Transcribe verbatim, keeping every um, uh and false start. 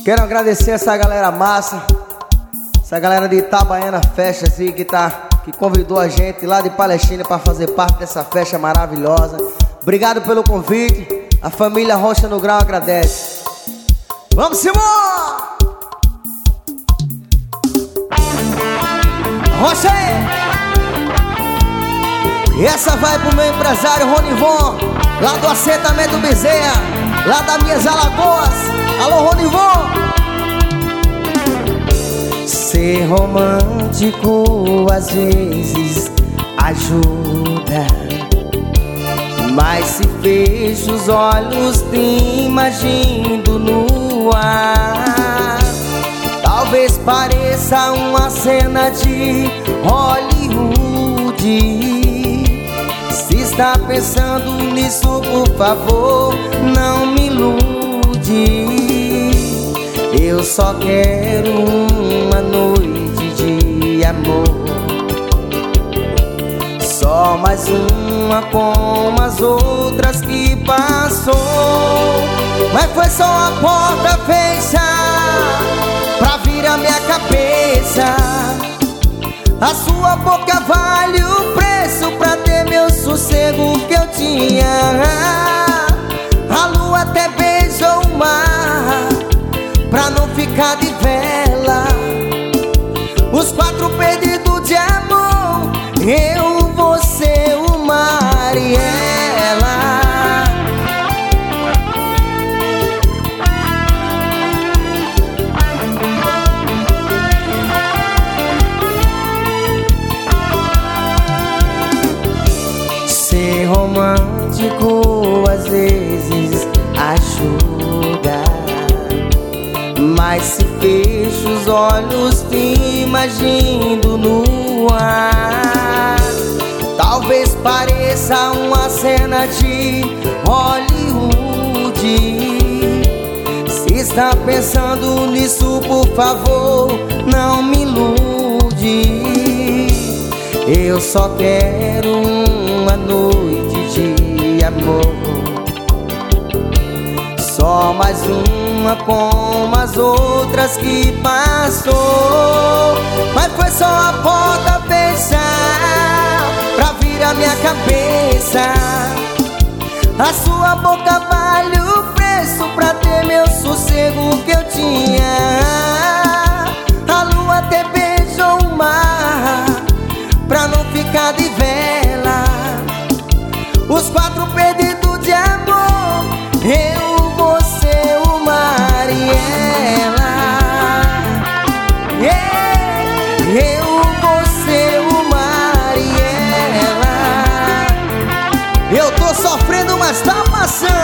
Quero agradecer essa galera massa, essa galera de Itabaiana Festa assim, que, tá, que convidou a gente lá de Palestina para fazer parte dessa festa maravilhosa. Obrigado pelo convite. A família Rocha no Grau agradece. Vamos embora! Rocha aí! E essa vai pro meu empresário Ronivon, lá do assentamento Bezerra, lá das minhas Alagoas. Alô, Ronivon! Ser romântico às vezes ajuda, mas se fecho os olhos te imagino no ar. Talvez pareça uma cena de Hollywood. Se está pensando nisso, por favor, não me ilude. Eu só quero uma noite de amor, só mais uma como as outras que passou. Mas foi só a porta fechar pra vir a minha cabeça. A sua boca vale o preço pra ter meu sossego que eu tinha. A lua até beijou o mar pra não ficar de vela. Os quatro perdidos de amor, eu, você, o mar e ela. Ser romântico às vezes ajuda, mas se fecho os olhos te imagino no ar. Talvez pareça uma cena de Hollywood. Se está pensando nisso, por favor, não me ilude. Eu só quero uma noite de amor, só mais uma como as outras que passou. Mas foi só a porta fechar pra vir a minha cabeça. A sua boca vale o preço pra ter meu sossego que eu tinha. A lua até beijou o mar pra não ficar de vela. Os quatro perdidos de amor, eu, você, o mar e ela. Yeah. Eu, você, o mar e ela. Eu tô sofrendo, mas tá passando.